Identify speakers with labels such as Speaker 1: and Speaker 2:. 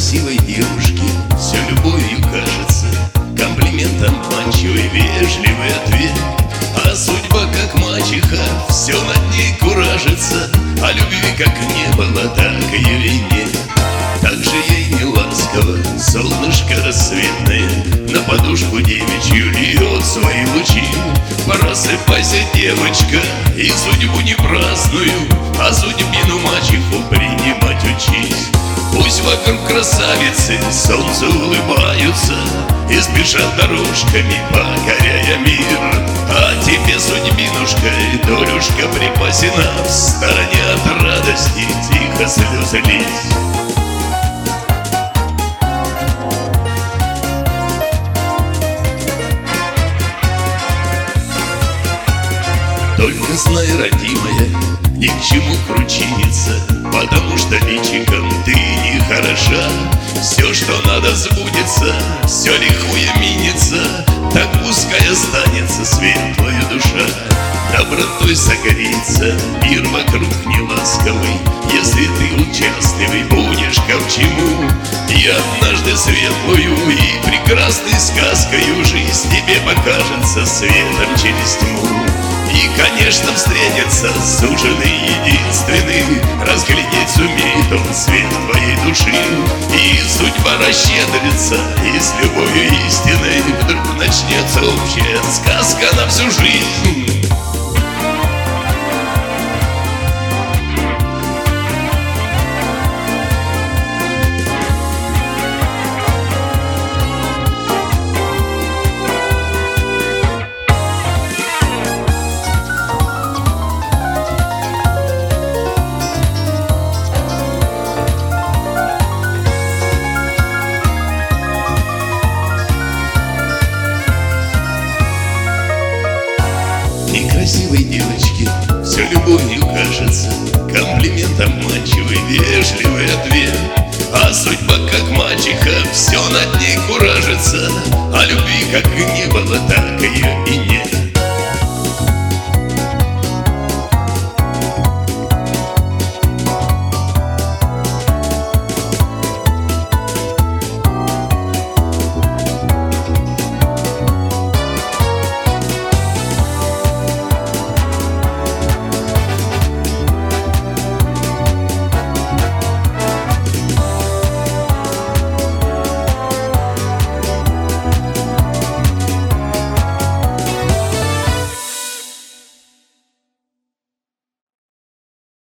Speaker 1: красивой девушке все любовью кажется, комплимент обманчивый, вежливый ответ. А судьба, как мачеха, все над ней куражится, а любви как не было, так ее и нет. Так же ей не ласково солнышко рассветное на подушку девичью льет свои лучи. Просыпайся, девочка, и судьбу не праздную, а судьбину мачеху принимать учись. Пусть вокруг красавицы солнцу улыбаются и спешат дорожками, покоряя мир. А тебе, судьбинушка, и долюшка припасена, в стороне от радости тихо слезы лить. Только знай, родимая, ни к чему кручиниться, потому что личиком ты не хороша. Все, что надо, сбудется, все лихое минется, так пускай останется светлая душа. Добротой согреется мир вокруг неласковый, если ты участливый будешь ко чему. И однажды светлую и прекрасной сказкою жизнь тебе покажется светом через тьму. И, конечно, встретится суженый единственный, разглядеть сумеет он свет твоей души. И судьба расщедрится, и с любовью истинной вдруг начнется общая сказка на всю жизнь. Красивой девочке все любовью кажется, комплимент обманчивый, вежливый ответ. А судьба, как мачеха, все над ней куражится, а любви как не было, так и